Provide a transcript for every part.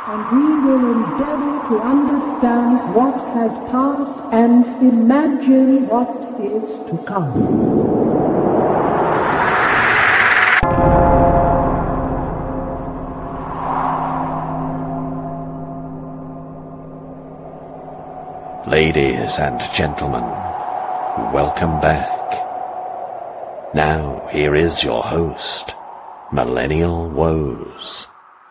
and we will endeavor to understand what has passed and imagine what is to come. Ladies and gentlemen, welcome back. Now, here is your host, Millennial Woes.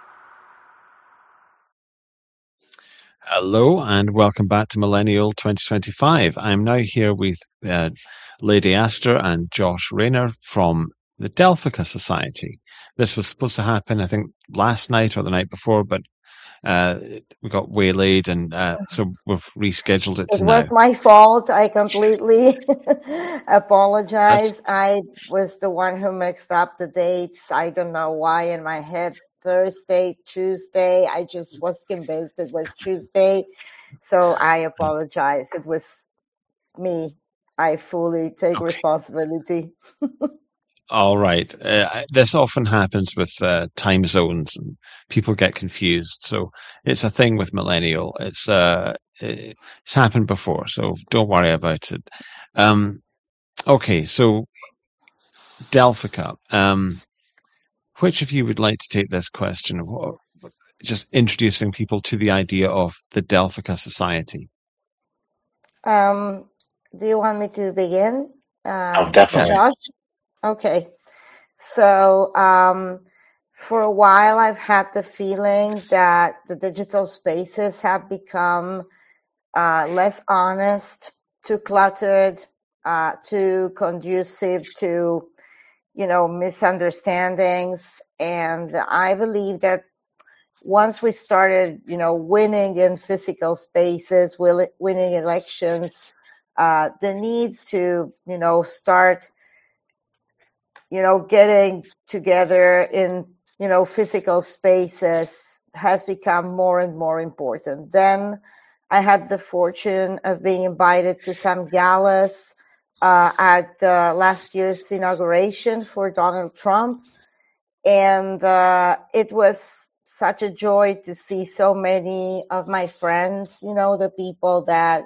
Hello and welcome back to Millennial 2025. I'm now here with Lady Astor and Josh Rayner from the Delphica Society. This was supposed to happen, I think, last night or the night before, but we got waylaid, and so we've rescheduled it to now. It was my fault. I completely apologize. I was the one who mixed up the dates. I don't know why in my head. Thursday, Tuesday. I just was convinced it was Tuesday. So I apologize. It was me. I fully take responsibility. All right. This often happens with time zones, and people get confused. So it's a thing with Millennial. It's happened before, so don't worry about it. Okay, so Delphica. Which of you would like to take this question? Just introducing people to the idea of the Delphica Society. Do you want me to begin? Definitely. Josh? Okay. So for a while, I've had the feeling that the digital spaces have become less honest, too cluttered, too conducive to misunderstandings. And I believe that once we started, winning in physical spaces, winning elections, the need to, start, getting together in, physical spaces has become more and more important. Then I had the fortune of being invited to some galas at last year's inauguration for Donald Trump. And it was such a joy to see so many of my friends, the people that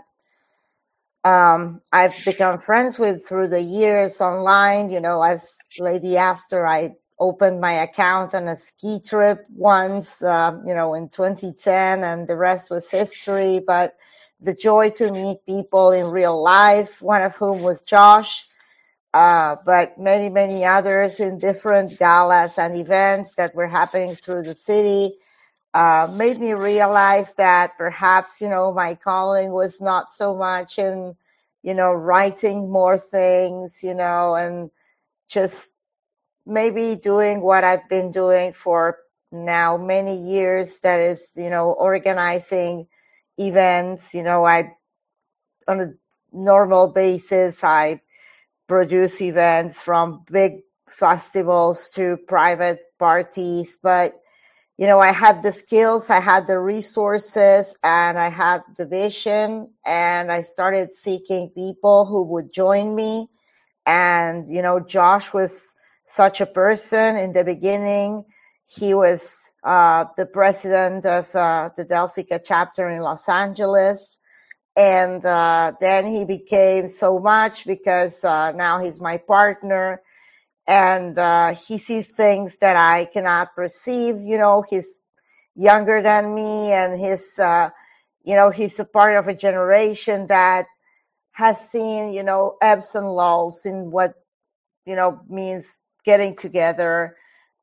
I've become friends with through the years online. As Lady Astor, I opened my account on a ski trip once, in 2010, and the rest was history. But the joy to meet people in real life, one of whom was Josh, but many, many others in different galas and events that were happening through the city, made me realize that perhaps, my calling was not so much in, writing more things, and just maybe doing what I've been doing for now many years, that is, organizing events. On a normal basis, I produce events from big festivals to private parties. But, I had the skills, I had the resources, and I had the vision. And I started seeking people who would join me. And, Josh was such a person in the beginning. He was the president of the Delphica chapter in Los Angeles. And then he became so much because now he's my partner. And he sees things that I cannot perceive. He's younger than me, and he's a part of a generation that has seen, ebbs and lows in what, means getting together.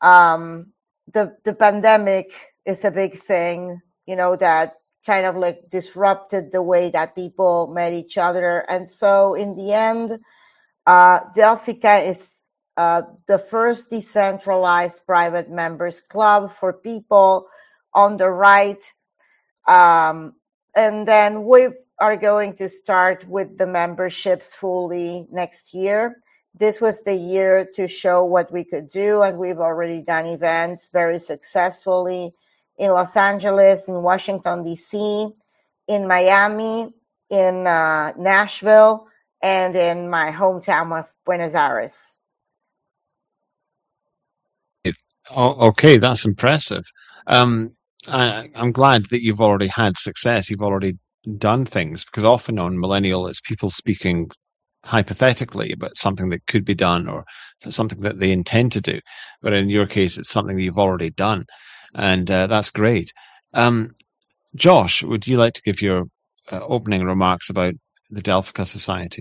The pandemic is a big thing, that kind of like disrupted the way that people met each other. And so in the end, Delphica is the first decentralized private members club for people on the right. And then we are going to start with the memberships fully next year. This was the year to show what we could do, and we've already done events very successfully in Los Angeles, in Washington, D.C., in Miami, in Nashville, and in my hometown of Buenos Aires. Oh, okay, that's impressive. I'm glad that you've already had success. You've already done things, because often on Millennial, it's people speaking hypothetically about something that could be done or something that they intend to do. But in your case, it's something that you've already done. And that's great. Um, Josh, would you like to give your opening remarks about the Delphica Society?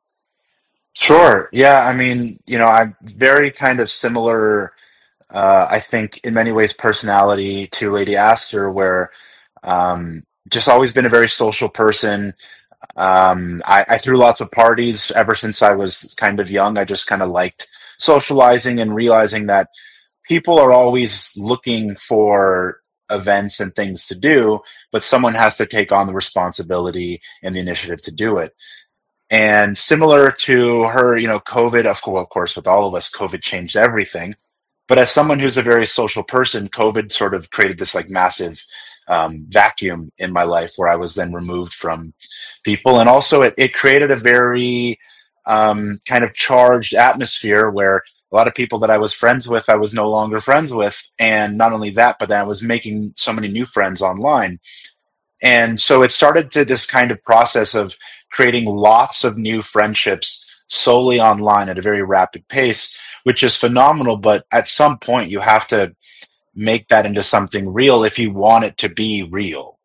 Sure. Yeah. I mean, I'm very kind of similar, I think, in many ways, personality to Lady Astor, where just always been a very social person. I threw lots of parties ever since I was kind of young. I just kind of liked socializing and realizing that people are always looking for events and things to do, but someone has to take on the responsibility and the initiative to do it. And similar to her, COVID, of course, with all of us, COVID changed everything. But as someone who's a very social person, COVID sort of created this like massive vacuum in my life where I was then removed from people. And also it created a very kind of charged atmosphere where a lot of people that I was friends with, I was no longer friends with. And not only that, but then I was making so many new friends online. And so it started to this kind of process of creating lots of new friendships solely online at a very rapid pace, which is phenomenal. But at some point, you have to make that into something real if you want it to be real.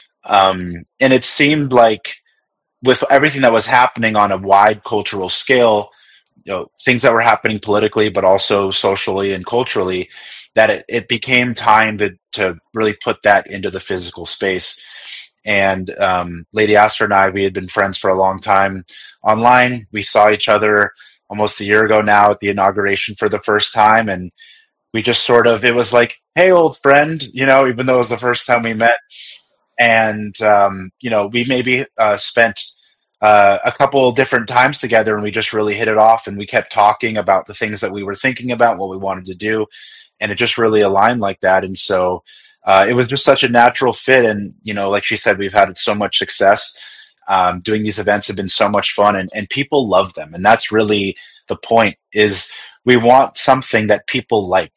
And it seemed like with everything that was happening on a wide cultural scale, things that were happening politically, but also socially and culturally, that it became time to really put that into the physical space. And Lady Astor and I, we had been friends for a long time online. We saw each other almost a year ago now at the inauguration for the first time. And we just sort of, it was like, hey, old friend, even though it was the first time we met. And, we maybe spent a couple different times together and we just really hit it off. And we kept talking about the things that we were thinking about, what we wanted to do. And it just really aligned like that. And so it was just such a natural fit. And, like she said, we've had so much success. Doing these events have been so much fun and people love them. And that's really the point is we want something that people like,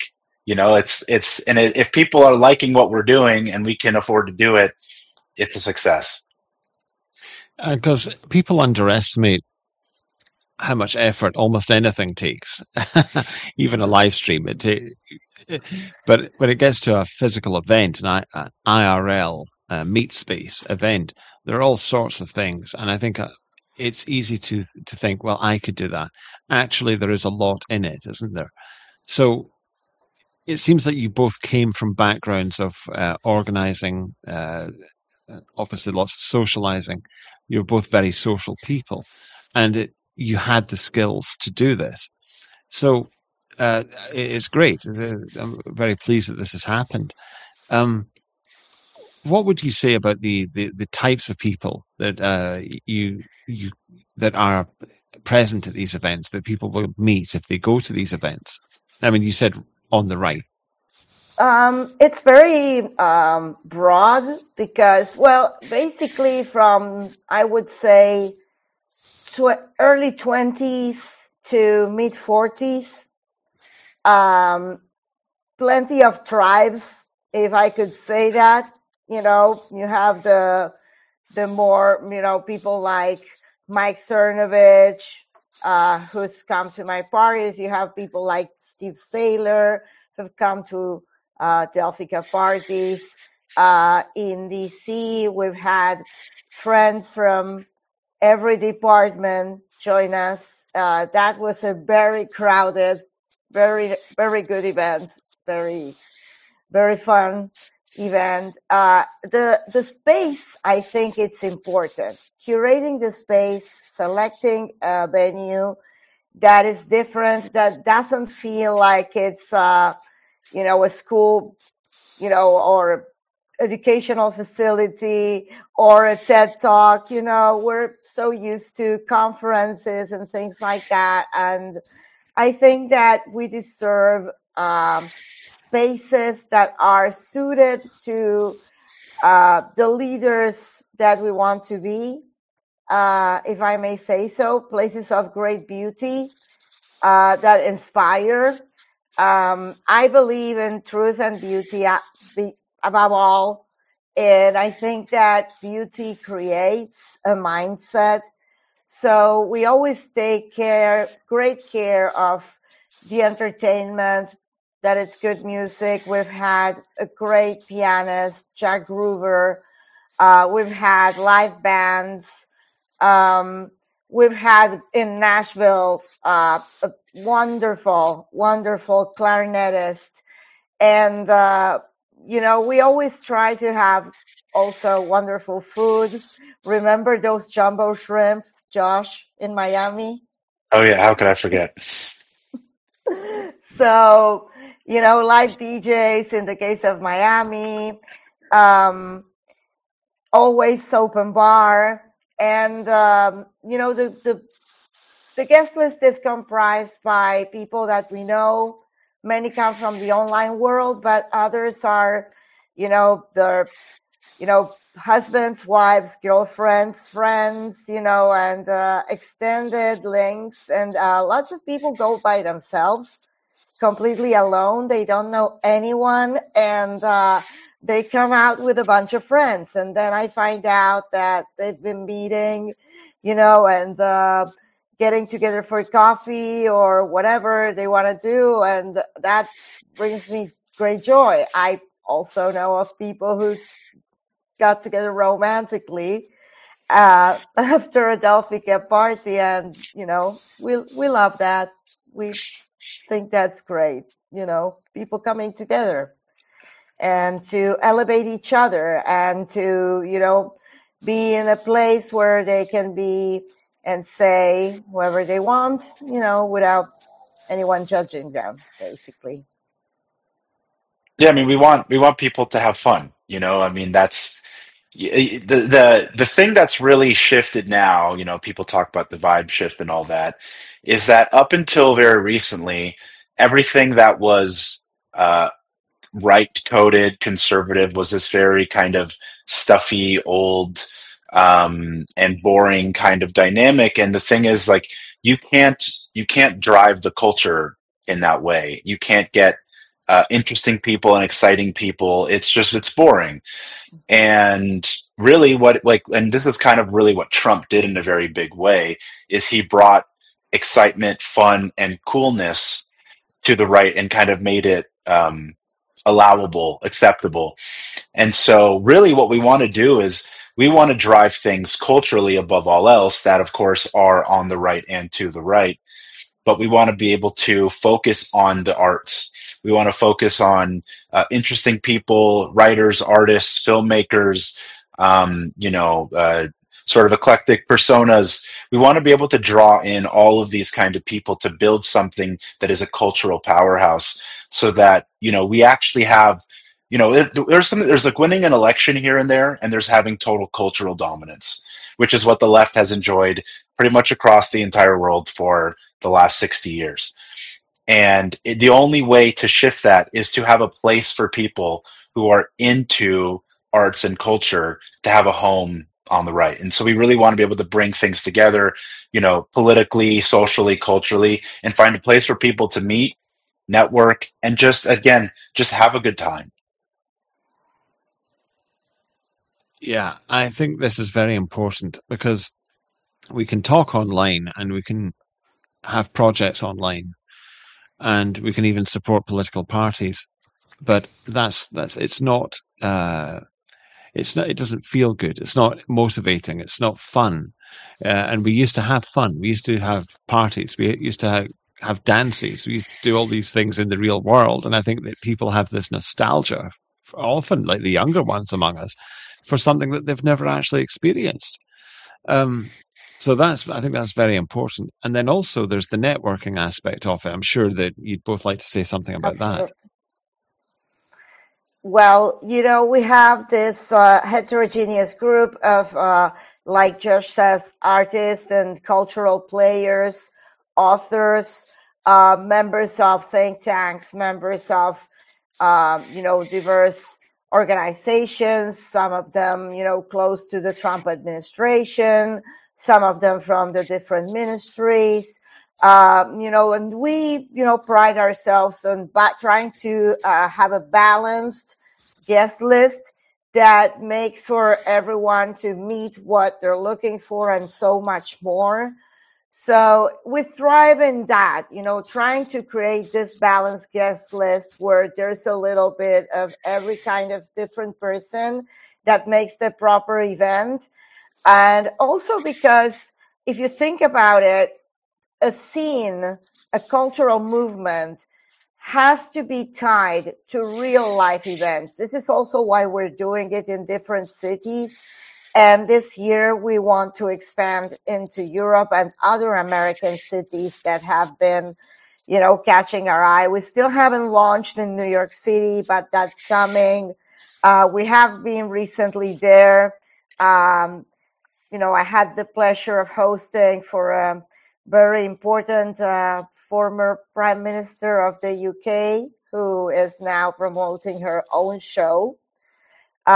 if people are liking what we're doing and we can afford to do it, it's a success. Because people underestimate how much effort almost anything takes, even a live stream. But when it gets to a physical event, an IRL meet space event, there are all sorts of things, and I think it's easy to think, well, I could do that. Actually, there is a lot in it, isn't there? So it seems that you both came from backgrounds of organizing, obviously lots of socializing. You're both very social people, and you had the skills to do this. So it's great. I'm very pleased that this has happened. What would you say about the types of people that you that are present at these events, that people will meet if they go to these events? I mean, you said on the right. It's very broad because, well, basically from, I would say, early 20s to mid 40s, plenty of tribes, if I could say that. You have the more, people like Mike Cernovich, who's come to my parties. You have people like Steve Saylor who've come to Delphica parties. In DC, we've had friends from every department join us. That was a very crowded, very, very good event. Very, very fun event. The space, I think it's important. Curating the space, selecting a venue that is different, that doesn't feel like it's, a school, or educational facility or a TED Talk. We're so used to conferences and things like that. And I think that we deserve spaces that are suited to the leaders that we want to be, if I may say so, places of great beauty that inspire. I believe in truth and beauty. above all. And I think that beauty creates a mindset. So we always take great care of the entertainment, that it's good music. We've had a great pianist, Jack Groover. We've had live bands. We've had in Nashville a wonderful, wonderful clarinetist. And, we always try to have also wonderful food. Remember those jumbo shrimp, Josh, in Miami? Oh yeah, how could I forget? So, live DJs in the case of Miami, always open bar. And, the guest list is comprised by people that we know. Many come from the online world, but others are, their, husbands, wives, girlfriends, friends, and extended links. And lots of people go by themselves, completely alone. They don't know anyone. And they come out with a bunch of friends. And then I find out that they've been meeting, and getting together for coffee or whatever they want to do. And that brings me great joy. I also know of people who's got together romantically after a Delphica party. And, we love that. We think that's great, people coming together and to elevate each other and to, be in a place where they can be and say whoever they want, without anyone judging them, basically. Yeah, I mean, we want people to have fun. I mean, that's the thing that's really shifted now. People talk about the vibe shift and all that. Is that up until very recently, everything that was right coded conservative was this very kind of stuffy, old, and boring kind of dynamic. And the thing is, like, you can't drive the culture in that way. You can't get interesting people and exciting people. It's boring. And really, and this is kind of really what Trump did in a very big way, is he brought excitement, fun, and coolness to the right and kind of made it allowable, acceptable. And so, really, what we want to do is we want to drive things culturally above all else that, of course, are on the right and to the right. But we want to be able to focus on the arts. We want to focus on interesting people, writers, artists, filmmakers, sort of eclectic personas. We want to be able to draw in all of these kind of people to build something that is a cultural powerhouse, so that we actually have, there's like winning an election here and there, and there's having total cultural dominance, which is what the left has enjoyed pretty much across the entire world for the last 60 years. And the only way to shift that is to have a place for people who are into arts and culture to have a home on the right. And so we really want to be able to bring things together, politically, socially, culturally, and find a place for people to meet, network, and just have a good time. Yeah, I think this is very important because we can talk online and we can have projects online and we can even support political parties, but it doesn't feel good. It's not motivating. It's not fun. And we used to have fun. We used to have parties. We used to have dances. We used to do all these things in the real world. And I think that people have this nostalgia, often like the younger ones among us, for something that they've never actually experienced. So I think that's very important. And then also there's the networking aspect of it. I'm sure that you'd both like to say something about that. Well, we have this heterogeneous group of, like Josh says, artists and cultural players, authors, members of think tanks, members of, diverse organizations, some of them, close to the Trump administration, some of them from the different ministries, and we, pride ourselves on trying to have a balanced guest list that makes for everyone to meet what they're looking for and so much more. So we thrive in that, trying to create this balanced guest list where there's a little bit of every kind of different person that makes the proper event. And also because if you think about it, a scene, a cultural movement has to be tied to real life events. This is also why we're doing it in different cities. And this year we want to expand into Europe and other American cities that have been, catching our eye. We still haven't launched in New York City, but that's coming. We have been recently there. I had the pleasure of hosting for a very important former Prime Minister of the UK, who is now promoting her own show. We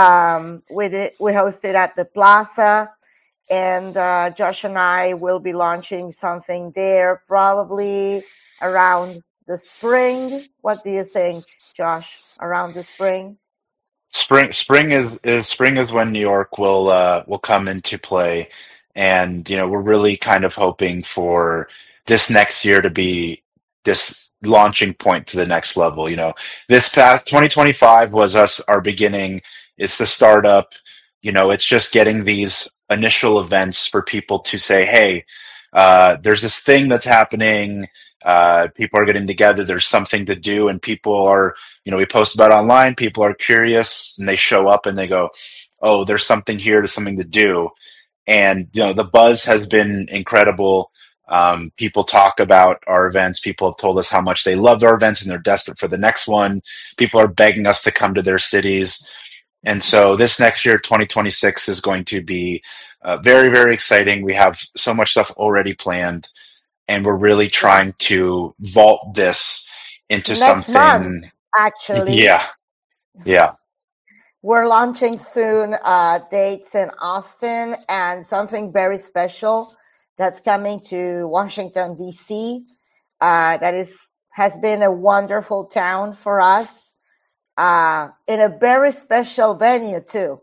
hosted at the Plaza, and Josh and I will be launching something there probably around the spring. What do you think, Josh? Around the spring? Spring is when New York will come into play, and we're really kind of hoping for this next year to be this launching point to the next level. This past 2025 was our beginning. It's the startup. It's just getting these initial events for people to say, hey, there's this thing that's happening. People are getting together. There's something to do, and people are, we post about it online. People are curious, and they show up and they go, "Oh, there's something here. There's something to do." And the buzz has been incredible. People talk about our events. People have told us how much they loved our events, and they're desperate for the next one. People are begging us to come to their cities. And so this next year, 2026, is going to be very, very exciting. We have so much stuff already planned, and we're really trying to vault this into Next something. month, actually. Yeah. We're launching soon dates in Austin and something very special that's coming to Washington, D.C. That has been a wonderful town for us in a very special venue, too.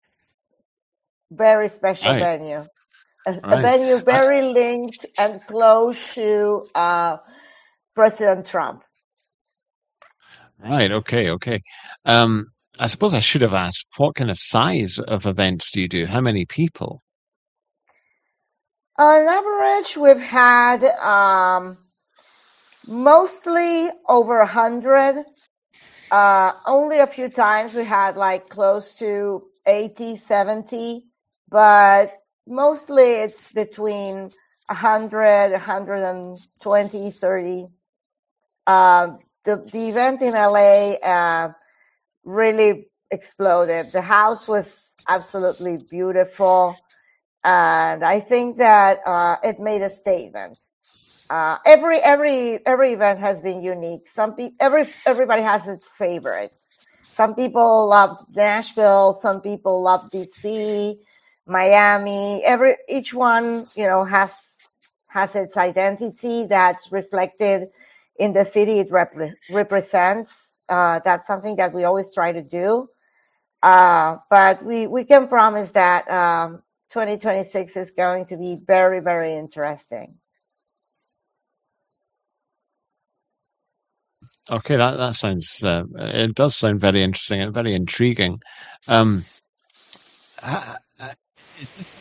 Very special venue. A venue very linked and close to President Trump. Right. Okay. I suppose I should have asked, what kind of size of events do you do? How many people? On average, we've had mostly over 100. Only a few times we had close to 80, 70, but mostly it's between 100, 120, 30. The event in LA really exploded. The house was absolutely beautiful, and I think that it made a statement. Every event has been unique. Everybody has its favorites. Some people loved Nashville. Some people loved DC, Miami. Each one, has its identity that's reflected in the city it represents. That's something that we always try to do. But we can promise that 2026 is going to be very, very interesting. Okay, that sounds, it does sound very interesting and very intriguing. Is this,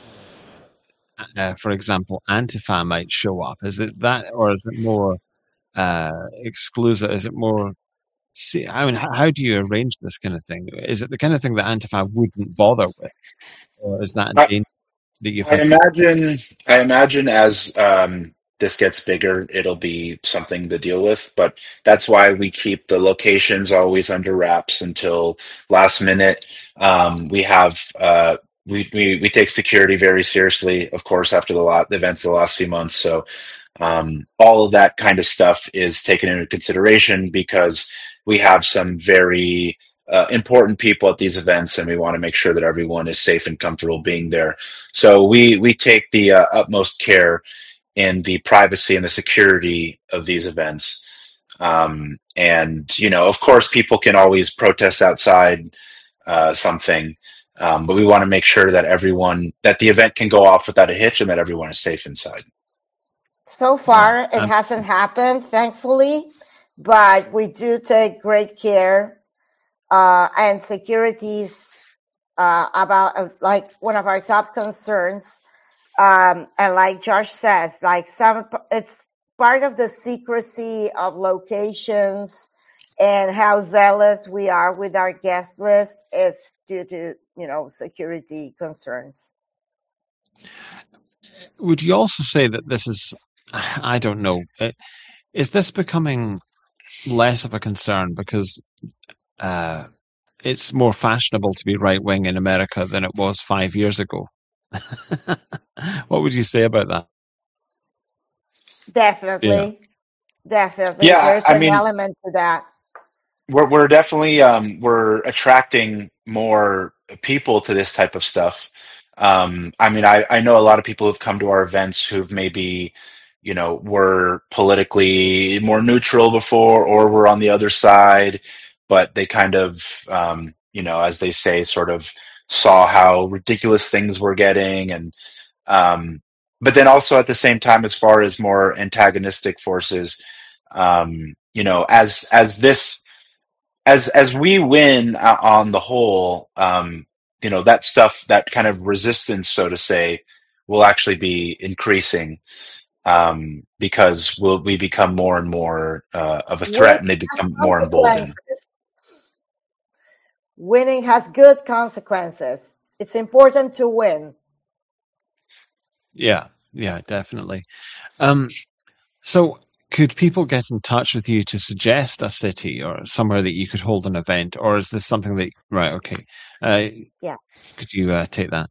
for example, Antifa might show up? Is it that, or is it more exclusive? Is it more? How do you arrange this kind of thing? Is it the kind of thing that Antifa wouldn't bother with, or is that that you've? I imagine as this gets bigger, it'll be something to deal with. But that's why we keep the locations always under wraps until last minute. We have. We take security very seriously, of course, after the events of the last few months. So all of that kind of stuff is taken into consideration because we have some very important people at these events, and we want to make sure that everyone is safe and comfortable being there. So we take the utmost care in the privacy and the security of these events. And, of course, people can always protest outside something, but we want to make sure that that the event can go off without a hitch and that everyone is safe inside. So far, it hasn't happened, thankfully, but we do take great care, and security's about like one of our top concerns. And like Josh says, it's part of the secrecy of locations and how zealous we are with our guest list is due to, security concerns. Would you also say that this is, I don't know, is this becoming less of a concern because it's more fashionable to be right-wing in America than it was 5 years ago? What would you say about that? Definitely. Yeah, There's an element to that. we're definitely we're attracting more people to this type of stuff. I know a lot of people who've come to our events who've maybe, were politically more neutral before or were on the other side, but they kind of, as they say, sort of saw how ridiculous things were getting. And but then also at the same time, as far as more antagonistic forces, as we win on the whole, that stuff, that kind of resistance, so to say, will actually be increasing, because we become more and more of a threat, and they become more emboldened. Winning has good consequences. It's important to win. Yeah, definitely. So could people get in touch with you to suggest a city or somewhere that you could hold an event, or is this something that, right, okay. Yes. Could you take that?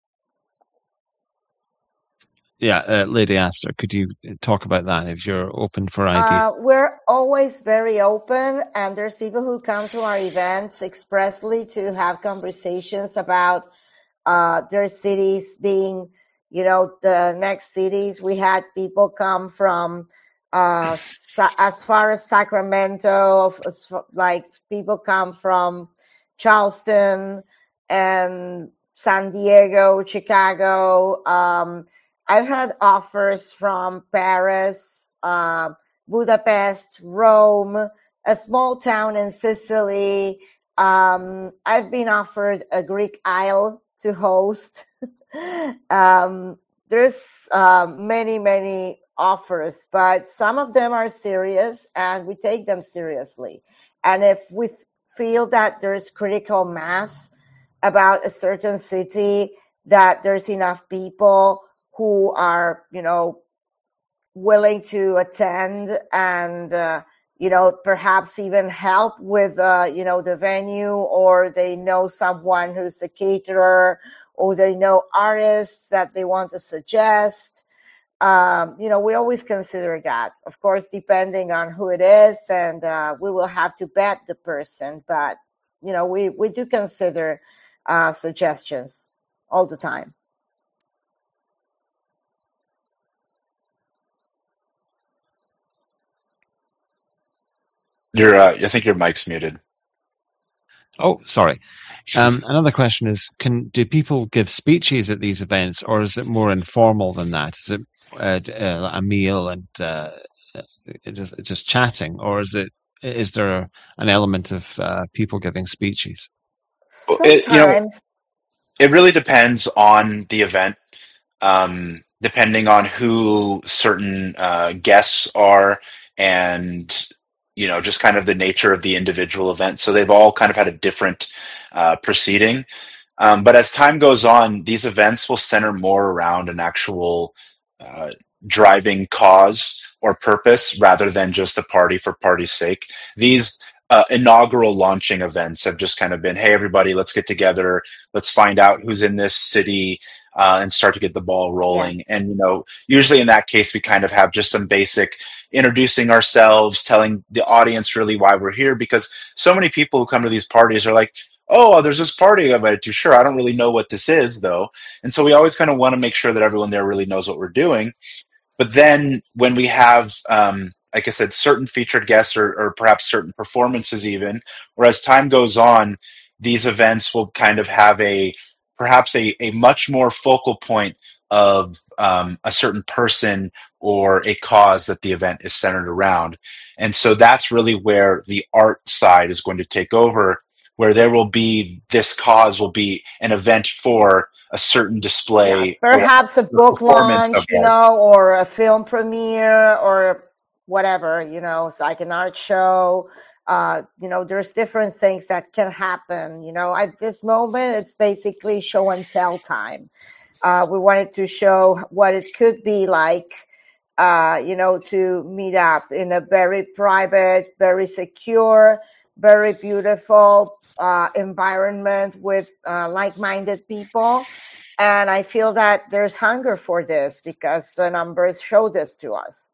Yeah, Lady Astor, could you talk about that if you're open for ideas? We're always very open, and there's people who come to our events expressly to have conversations about their cities being, the next cities. We had people come from as far as Sacramento, like people come from Charleston and San Diego, Chicago. I've had offers from Paris, Budapest, Rome, a small town in Sicily. I've been offered a Greek isle to host. There's many offers, but some of them are serious and we take them seriously. And if we feel that there's critical mass about a certain city, that there's enough people who are, willing to attend and, perhaps even help with, the venue, or they know someone who's a caterer, or they know artists that they want to suggest. We always consider that, of course, depending on who it is, and we will have to vet the person. But, we do consider suggestions all the time. I think your mic's muted. Oh, sorry. Another question is, do people give speeches at these events, or is it more informal than that? Is it a meal and just chatting, or is there an element of people giving speeches? Sometimes. It really depends on the event, depending on who certain guests are, and just kind of the nature of the individual event. So they've all kind of had a different proceeding. But as time goes on, these events will center more around an actual driving cause or purpose, rather than just a party for party's sake. These inaugural launching events have just kind of been, hey, everybody, let's get together. Let's find out who's in this city and start to get the ball rolling. Yeah. And, usually in that case, we kind of have just some basic introducing ourselves, telling the audience really why we're here, because so many people who come to these parties are like, oh, there's this party I'm invited to. Sure, I don't really know what this is, though. And so we always kind of want to make sure that everyone there really knows what we're doing. But then when we have like I said, certain featured guests or perhaps certain performances even, or as time goes on, these events will kind of have perhaps a much more focal point of a certain person or a cause that the event is centered around. And so that's really where the art side is going to take over, where there will be this cause will be an event for a certain display, perhaps a book performance launch, of art. or a film premiere or whatever, it's like an art show. There's different things that can happen. At this moment, it's basically show and tell time. We wanted to show what it could be like, to meet up in a very private, very secure, very beautiful environment with like-minded people. And I feel that there's hunger for this because the numbers show this to us.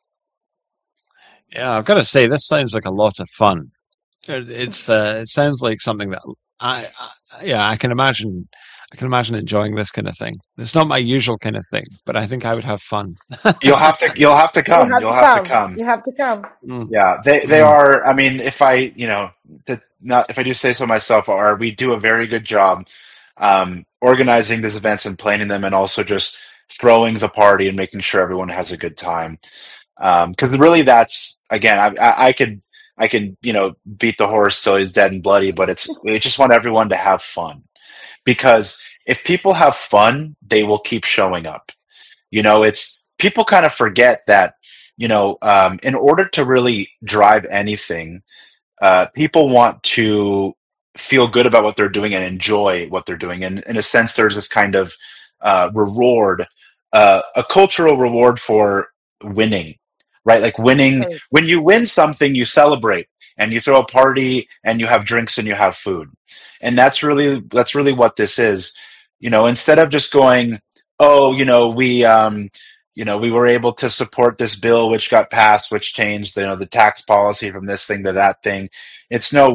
Yeah, I've got to say, this sounds like a lot of fun. It sounds like something that I can imagine. I can imagine enjoying this kind of thing. It's not my usual kind of thing, but I think I would have fun. You'll have to come. You'll have to come. You have to come. Yeah, they are. I mean, if I if I do say so myself, we do a very good job organizing these events and planning them, and also just throwing the party and making sure everyone has a good time. Because really, that's again, I could beat the horse till he's dead and bloody, but we just want everyone to have fun. Because if people have fun, they will keep showing up. It's people kind of forget that, in order to really drive anything, people want to feel good about what they're doing and enjoy what they're doing. And in a sense, there's this kind of reward, a cultural reward for winning, right? Like winning, when you win something, you celebrate and you throw a party and you have drinks and you have food. And that's really what this is. Instead of just going, oh, we were able to support this bill which got passed, which changed the tax policy from this thing to that thing. It's no,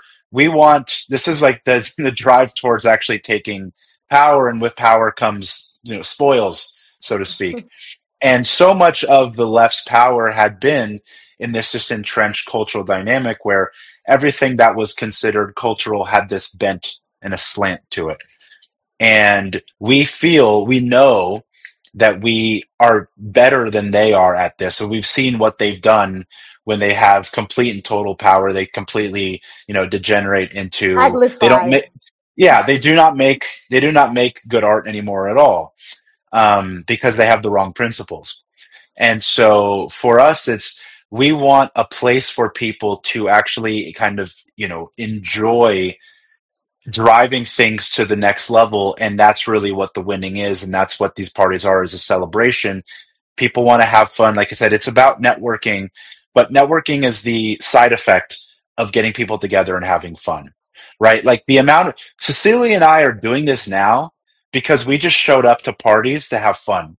this is like the drive towards actually taking power, and with power comes spoils, so to speak. And so much of the left's power had been in this just entrenched cultural dynamic where everything that was considered cultural had this bent and a slant to it. And we know that we are better than they are at this. So we've seen what they've done when they have complete and total power. They completely, degenerate into they do not make good art anymore at all, because they have the wrong principles. And so for us, we want a place for people to actually kind of, enjoy driving things to the next level. And that's really what the winning is. And that's what these parties are, is a celebration. People want to have fun. Like I said, it's about networking, but networking is the side effect of getting people together and having fun, right? Like Cecilia and I are doing this now because we just showed up to parties to have fun.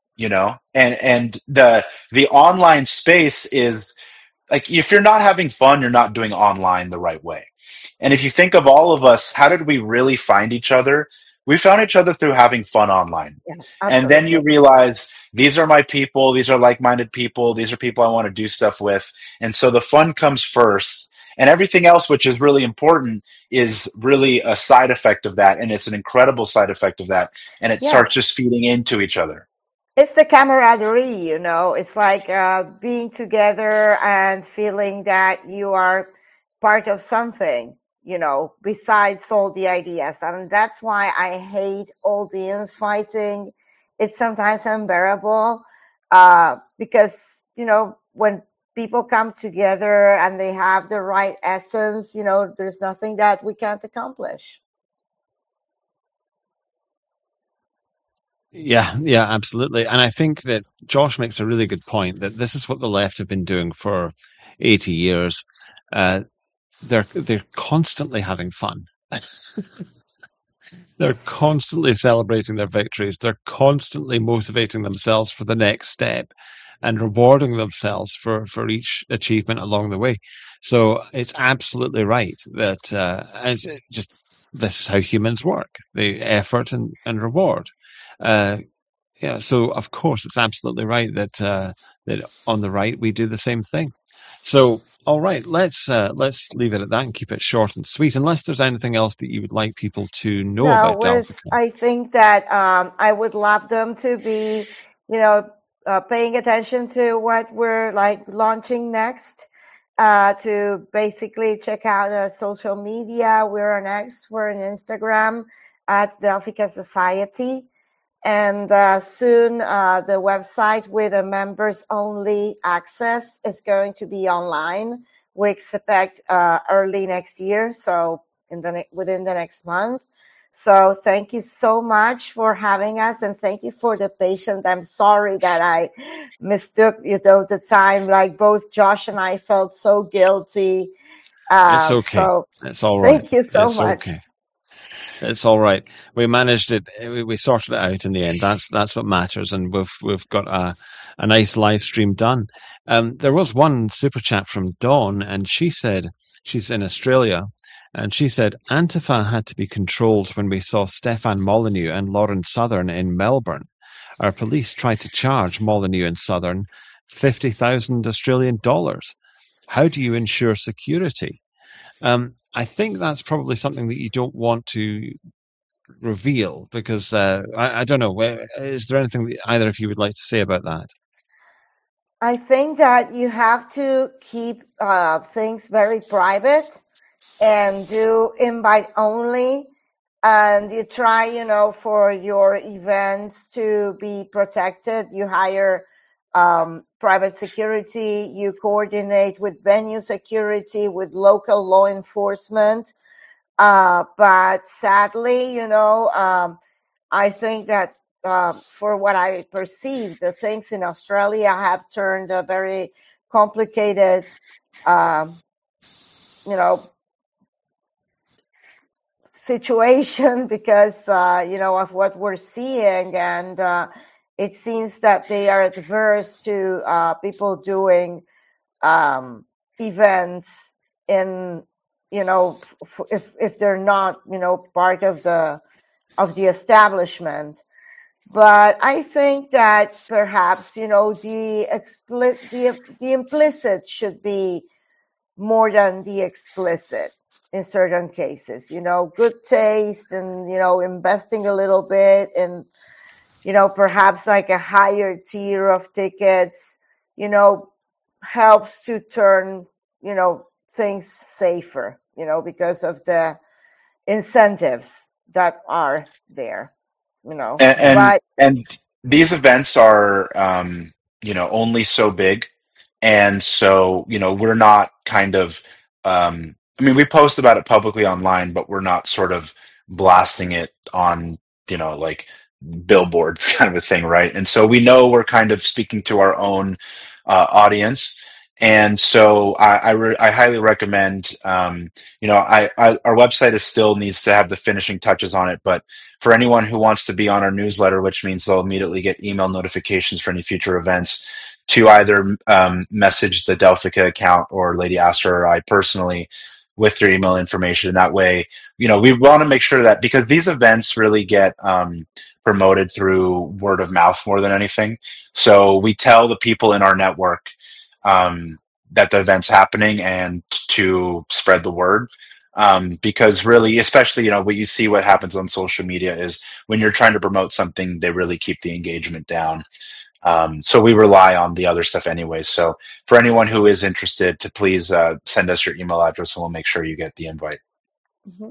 And the online space is like, if you're not having fun, you're not doing online the right way. And if you think of all of us, how did we really find each other? We found each other through having fun online. Yes, and then you realize, these are my people, these are like-minded people, these are people I want to do stuff with. And so the fun comes first. And everything else, which is really important, is really a side effect of that. And it's an incredible side effect of that. And it starts just feeding into each other. It's the camaraderie, It's like being together and feeling that you are part of something, besides all the ideas. And that's why I hate all the infighting. It's sometimes unbearable because, when people come together and they have the right essence, there's nothing that we can't accomplish. Yeah, absolutely. And I think that Josh makes a really good point, that this is what the left have been doing for 80 years. They're constantly having fun. They're constantly celebrating their victories. They're constantly motivating themselves for the next step and rewarding themselves for each achievement along the way. So it's absolutely right that this is how humans work: the effort and reward. yeah, so of course it's absolutely right that that on the right we do the same thing. So, all right, let's leave it at that and keep it short and sweet. Unless there's anything else that you would like people to know No, about Delphica. I think that I would love them to be, paying attention to what we're like launching next. To basically check out our social media. We're on X, we're on Instagram at Delphica Society. And soon the website with a members only access is going to be online. We expect early next year, so within the next month. So thank you so much for having us, and thank you for the patience. I'm sorry that I mistook, the time. Like both Josh and I felt so guilty. It's okay. So it's all right. Thank you so it's much. Okay. It's all right. We managed it. We sorted it out in the end. That's what matters, and we've got a nice live stream done. There was one super chat from Dawn, and she said she's in Australia. And she said, Antifa had to be controlled when we saw Stefan Molyneux and Lauren Southern in Melbourne. Our police tried to charge Molyneux and Southern 50,000 Australian dollars. How do you ensure security? I think that's probably something that you don't want to reveal because I don't know. Is there anything that either of you would like to say about that? I think that you have to keep things very private and do invite only, and you try, for your events to be protected. You hire private security, you coordinate with venue security, with local law enforcement. But sadly, I think that for what I perceive, the things in Australia have turned a very complicated, situation because, of what we're seeing. And it seems that they are adverse to people doing events in, if they're not, part of the establishment. But I think that perhaps, the implicit should be more than the explicit in certain cases, good taste and, investing a little bit and, perhaps like a higher tier of tickets, helps to turn, things safer, because of the incentives that are there, And these events are, only so big. And so, we're not kind of, we post about it publicly online, but we're not sort of blasting it on, like billboards kind of a thing, right? And so we know we're kind of speaking to our own audience. And so I highly recommend, our website still needs to have the finishing touches on it, but for anyone who wants to be on our newsletter, which means they'll immediately get email notifications for any future events, to either message the Delphica account or Lady Astor or I personally with your email information. That way, we want to make sure that, because these events really get promoted through word of mouth more than anything. So we tell the people in our network that the event's happening and to spread the word. Because really, especially, what happens on social media is when you're trying to promote something, they really keep the engagement down. So we rely on the other stuff anyway. So for anyone who is interested, to please send us your email address and we'll make sure you get the invite. Mm-hmm.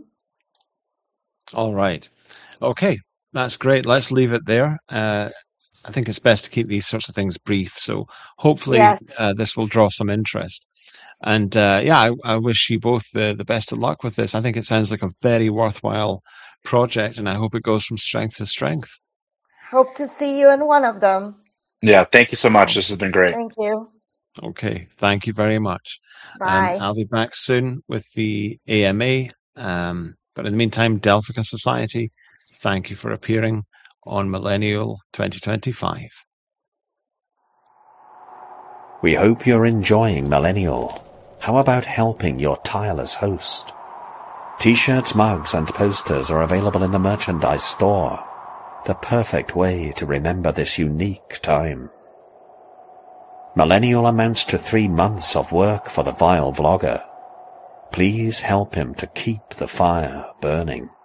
All right. Okay, that's great. Let's leave it there. I think it's best to keep these sorts of things brief. So hopefully this will draw some interest. And I wish you both the best of luck with this. I think it sounds like a very worthwhile project, and I hope it goes from strength to strength. Hope to see you in one of them. Yeah, thank you so much. This has been great. Thank you. Okay, thank you very much. Bye. I'll be back soon with the AMA. But in the meantime, Delphica Society, thank you for appearing on Millennial 2025. We hope you're enjoying Millennial. How about helping your tireless host? T-shirts, mugs, and posters are available in the merchandise store. the perfect way to remember this unique time. Millennial amounts to 3 months of work for the vile vlogger. Please help him to keep the fire burning.